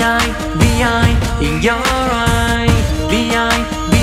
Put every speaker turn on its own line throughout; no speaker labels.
VI in your eye. VI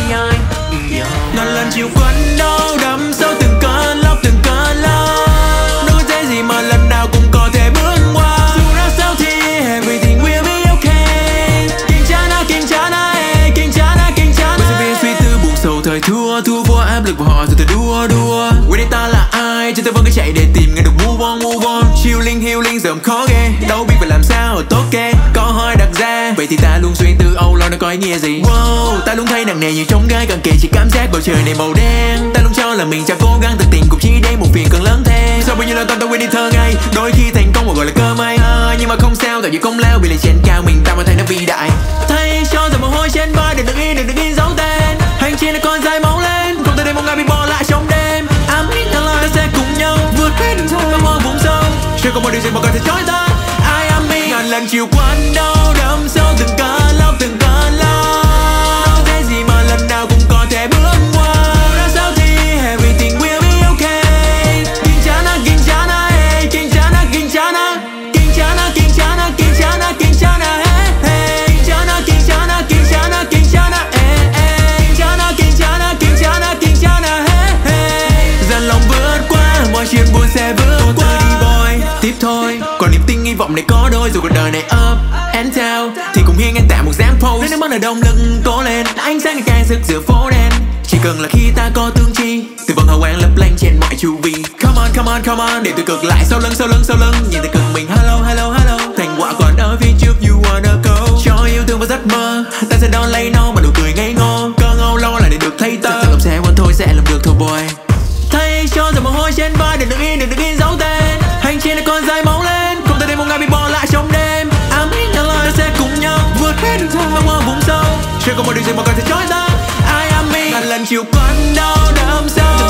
in your eye.
Ngàn lần chiều quanh đau đắm sâu từng cơn lốc từng cơn love. Đâu dễ gì mà lần nào cũng có thể bước qua. Dù ra sao thì everything will be okay. Kinchana, Kinchana, hey, Kinchana, Kinchana. Bây giờ viên suy tư buồn sầu thời thua, thua vô áp lực và họ từ từ đua. Quên đi ta là ai, chứ ta vẫn cứ chạy để tìm nghe được move on. Healing giờ khó ghê, đâu biết phải làm sao tốt kê. Câu hỏi đặt ra, vậy thì ta luôn xuyên từ âu lo nó có ý nghĩa gì. Wow, ta luôn thấy nặng nề như trống gai càng kỳ, chỉ cảm giác bầu trời này màu đen. Ta luôn cho là mình chẳng cố gắng thực tình cũng chỉ để một phiền cần lớn thêm. Sau bao nhiêu lần ta quên đi thơ ngây, đôi khi thành công mà gọi là cơ may. Nhưng mà không sao, tại vì công lao vì là trên cao mình ta mà thấy nó vĩ đại. Thay cho dòng mồ hôi trên vai, đừng đứng yên giấu tên. Hành trình là con dài máu lên, không thể để một ngày bị bỏ lại trong đêm. I'm in the line, ta sẽ cùng nhau vượt hết đường thang vào hoang vùng sâu. Chưa có một điều gì mà có thể trói ta. I am me. Ngàn lần chiều quanh đau đớn sâu từng cơn lốc từng cơn love. Đâu dễ gì mà lần nào cũng có thể bước qua. Ra sao thì everything will be okay. Kinchana, Kinchana, hey, Kinchana, Kinchana, Kinchana, Kinchana, Kinchana, Kinchana, hey, hey. Kinchana, Kinchana, Kinchana, Kinchana, hey, hey. Kinchana, Kinchana, Kinchana, Kinchana, hey, hey. Dần lòng vượt qua mọi chuyện buồn sẽ vượt qua. Tiếp thôi, còn niềm tin hy vọng này có đôi. Dù cuộc đời này up and down thì cũng hiên ngang tạo một dáng pose. Nếu nước mắt là động lực cố lên, ánh sáng ngày càng rực giữa phố đen. Chỉ cần là khi ta có tương chi, từ vầng hào quang lấp lánh trên mọi chu vi. Come on, để tôi cực lại sau lưng. Nhìn từ cực mình hello. Thành quả còn ở phía trước, you wanna go. Cho yêu thương và giấc mơ, ta sẽ đón lấy nó bằng nụ cười ngây ngô. Cơn âu lo là để được thấy tớ. Làm sẽ quên thôi, sẽ làm được thôi boy. Thay cho dòng mồ hôi trên vai, đừng đứng yên giấu tên. Hành trình là con dài máu lên, không thể để một ngày bị bỏ lại trong đêm. I'm in the line, ta sẽ cùng nhau vượt hết đường thang vào hoang vùng sâu. Chưa có một điều gì mà có thể trói ta. I am me. Ngàn lần chiều quanh đau đớn sâu.